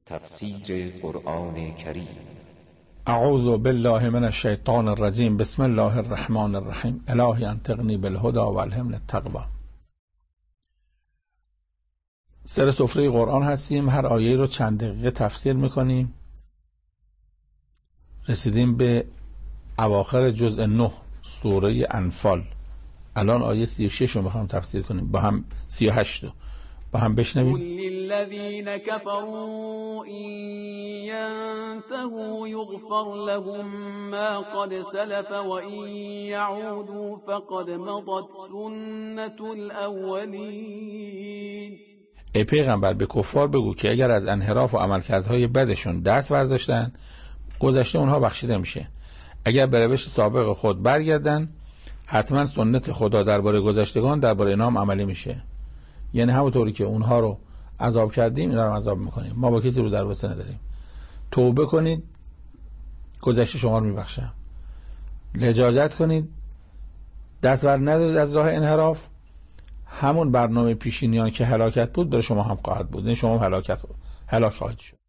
تفسیر قرآن کریم. اعوذ بالله من الشیطان الرجیم. بسم الله الرحمن الرحیم. الهی انطقنی بالهدی و الهمنی التقوی. سر سفره قرآن هستیم. هر آیه رو چند دقیقه تفسیر میکنیم. رسیدیم به اواخر جزء 9 سوره انفال. الان آیه 36 رو میخوام تفسیر کنیم با هم. 38 رو با هم بشنویم. للذین كفروا إن ينتهوا يغفر لهم ما قد سلف وإن يعودوا فقد مضت سنة الأولين. ای پیغمبر به کفار بگو که اگر از انحراف و عملکردهای بدشون دست برداشتن، گذشته اونها بخشیده میشه. اگر به روش سابق خود برگردن، حتما سنت خدا درباره گذشتگان درباره اینا هم عملی میشه. یعنی همونطوری که اونها رو عذاب کردیم اینا رو عذاب میکنیم. ما با کسی رو در واسه نداریم. توبه کنید، گذشته شما رو میبخشم. لجاجت کنید، دست بر ندارید از راه انحراف، همون برنامه پیشینیان که هلاکت بود برای شما هم خواهد بود. این شما هم هلاک خواهید شد.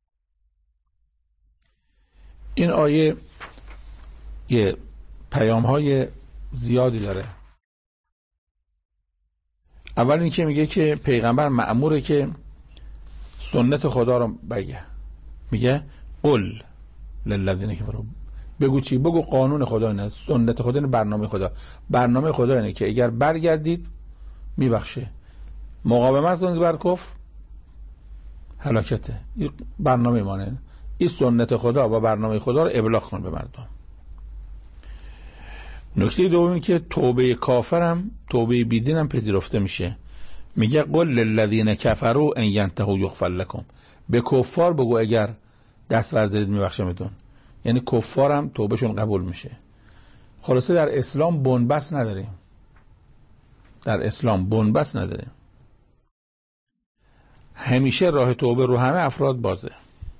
این آیه یه پیام های زیادی داره. اول این که میگه که پیغمبر مأموره که سنت خدا رو بگه. میگه قل للذین کفروا، بگو چی؟ بگو قانون خدا اینه، سنت خدا اینه، برنامه خدا. برنامه خدا اینه که اگر برگردید میبخشه، مقاومت کنید بر کفر هلاکته. این برنامه مانه، این سنت خدا و برنامه خدا رو ابلاغ کن به مردم. نکته دومی که توبه کافرم، توبه بیدینم پذیرفته میشه. میگه قل للذین کفروا ان ینتهوا یغفر لكم، به کفار بگو اگر دست بردارید میبخشمتون. یعنی کفارم توبهشون قبول میشه. خلاصه در اسلام بنبست نداریم. در اسلام بنبست نداریم. همیشه راه توبه رو همه افراد بازه.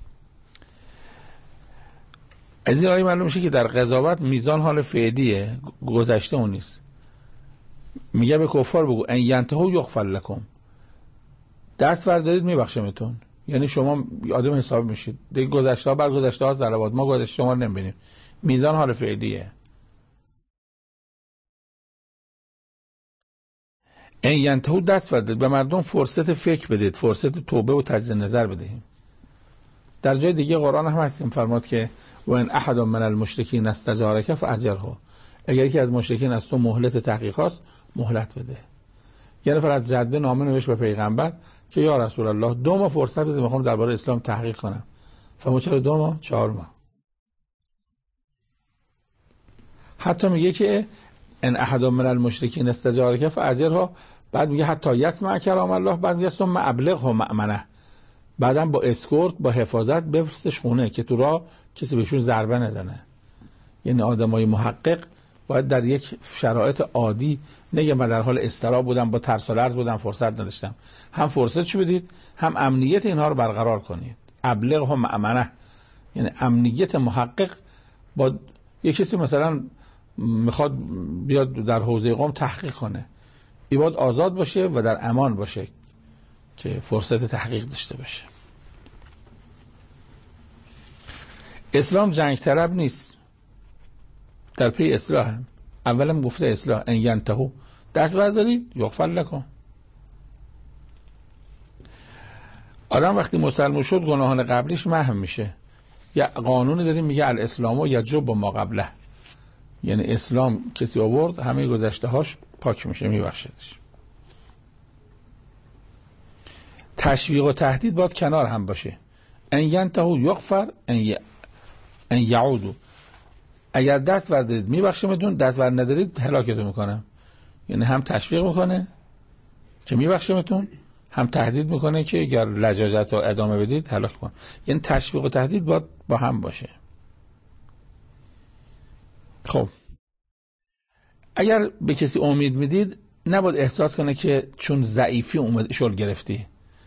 از این آیه معلوم میشه که در قضاوت میزان حال فعلیه، گذشته اون نیست. میگه به کفار بگو ان ینتهوا یغفر لكم، دست بردارید میبخشمتون. یعنی شما آدم حساب میشید دیگه، گذشته ها بر گذشته ها ضربات، ما گذشته شما رو نمیبینیم. میزان حال فعلیه. ان ینتهوا، دست بردارید، به مردم فرصت فکر بدید، فرصت توبه و تجدید نظر بدهیم. در جای دیگه قرآن هم هستیم فرمود که و ان احد من المشرکین استجارک فاجره، اگر یکی از مشرکین از تو مهلت تحقیق خواست مهلت بده. یه نفر از جده نامه نوشت به پیغمبر که یا رسول الله 2 ماه فرصت بده، میخوام درباره اسلام تحقیق کنم. فرمود چرا 2 ماه؟ 4 ماه. حتی میگه که ان احد من المشرکین استجارک فاجره، بعد میگه حتی یسمع کلام الله، بعد میگه ثم ابلغه مأمنه، بعدم با اسکورت، با حفاظت بفرستش خونه که تو راه کسی بهشون ضربه نزنه. یعنی آدمای محقق باید در یک شرایط عادی نگه من در حال اضطراب بودم، با ترس و لرز بودم، فرصت نداشتم. هم فرصتشو بدید، هم امنیت اینها رو برقرار کنید. ابلغهم مأمنه، یعنی امنیت محقق. با یک کسی مثلا میخواد بیاد در حوزه قم تحقیق کنه، این باید آزاد باشه و در امان باشه که فرصت تحقیق داشته باشه. اسلام جنگ طلب نیست، در پی اصلاح. اولم گفته اصلاح، ان ینتهوا، دست بردارید یغفر لكم. آدم وقتی مسلمان شد گناهان قبلیش محو میشه. یا قانونی داریم میگه الاسلام یجب ما قبله، یعنی اسلام کسی آورد همه گذشته هاش پاک میشه، میبخشدش. تشویق و تهدید باید کنار هم باشه. ان ینتهوا یغفر ان یعودوا، اگر دست بردارید میبخشمتون، دست بر ندارید هلاکتون میکنم. یعنی هم تشویق میکنه که میبخشمتون، هم تهدید میکنه که اگر لجاجت رو ادامه بدید هلاک کنم. یعنی تشویق و تهدید باید با هم باشه. خب اگر به کسی امید میدید نباید احساس کنه که چون ضعیفی اومد شل گرفتی،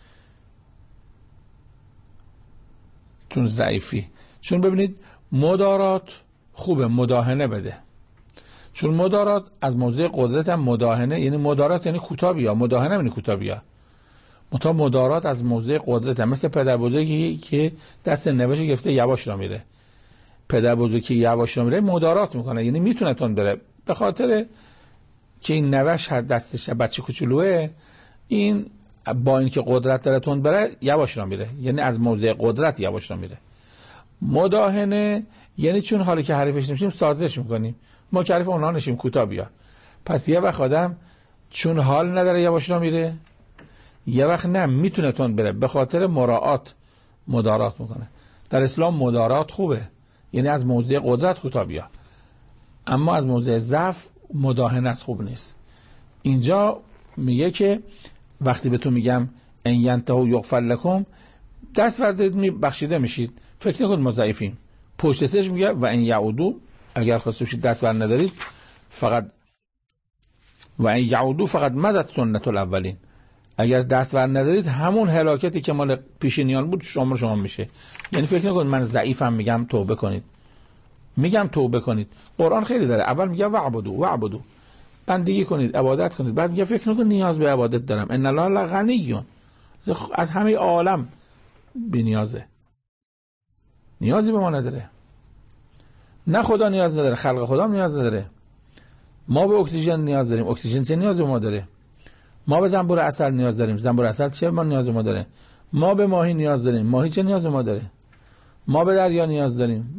چون ضعیفی. چون ببینید مدارات خوبه، مداهنه بده. چون مدارات از موضع قدرت هم مداهنه، یعنی مدارات یعنی کوتاه بیا، مداهنه یعنی کوتاه بیا. منتها مدارات از موضع قدرت هم. مثل پدر بزرگی که دست نوش گرفته یواش را میره، پدر بزرگی که یواش را میره مدارات میکنه، یعنی میتونه تون بره، به خاطر که این نوش دستش بچه کوچولوه، این با اینکه قدرت داره تون بره یواش را میره، یعنی از موضع قدرت یواش را میره. مداهنه یعنی چون حالی که حریفش نمیشیم سازش میکنیم، ما که حریف اونها نشیم کوتاه بیا. پس یه وقت آدم چون حال نداره یواش را میره، یه وقت نه میتونه تون بره، به خاطر مراعات مدارات میکنه. در اسلام مدارات خوبه، یعنی از موضع قدرت کوتاه بیا، اما از موضع ضعف مداهنه از خوب نیست. اینجا میگه که وقتی به تو میگم ان ینتهوا یغفر لکم، دست بردارید بخشیده میشید. فکر نکن ما ضعیفیم. پشت سرش میگه و ان یعودوا، اگر خواسته باشید دست بر ندارید فقط و ان یعودوا فقط مضت سنت الاولین، اگر دست بر ندارید همون هلاکتی که مال پیشینیان بود شما میشه. یعنی فکر نکن من ضعیفم میگم توبه کنید، میگم توبه کنید. قرآن خیلی داره، اول میگه وعبدو بندگی کنید، عبادت کنید، بعد میگه فکر نکن نیاز به عبادت دارم، ان الله لغنی، از همه عالم بی‌نیازه، نیازی به ما نداره. نه خدا نیاز نداره، خلق خدا نیاز نداره. ما به اکسیژن نیاز داریم، اکسیژن چه نیازی به ما داره؟ ما به زنبور عسل نیاز داریم، زنبور عسل چه ما نیاز به ما داره؟ ما به ماهی نیاز داریم، ماهی چه نیاز به ما داره؟ ما به دریا نیاز داریم،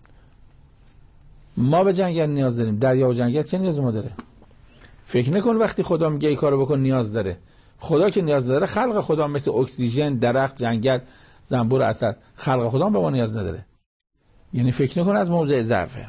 ما به جنگل نیاز داریم، دریا و جنگل چه نیاز به ما داره؟ فکر نکن وقتی خدا میگه این کارو بکن نیاز داره. خدا که نیاز داره، خلق خدا مثل اکسیژن، درخت، جنگل، زنبور عسل، خلق خدا به ما نیاز نداره. یعنی فکر نکن از موضع ضعفه.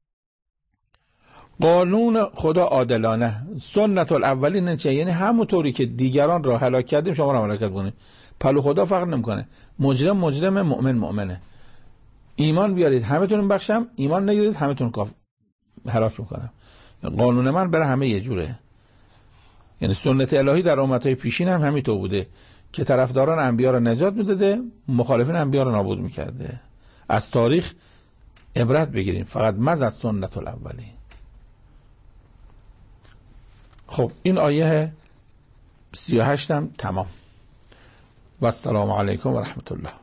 قانون خدا عادلانه، سنت الاولین چه؟ یعنی همونطوری که دیگران را هلاک کردیم شما را هلاک کنید. پلو خدا فرق نمیکنه، مجرم مؤمن مؤمنه. ایمان بیارید همتون میبخشم، ایمان نگیرید همتون هلاک میکنم. قانون من برای همه یه جوره. یعنی سنت الهی در امتهای پیشین هم همینطور بوده که طرفداران انبیا را نجات میداده، مخالفین انبیا را نابود میکرده. از تاریخ عبرت بگیریم، فقط مضت سنت الاولین. خب این آیه 38 هم تمام. و السلام علیکم و رحمت الله.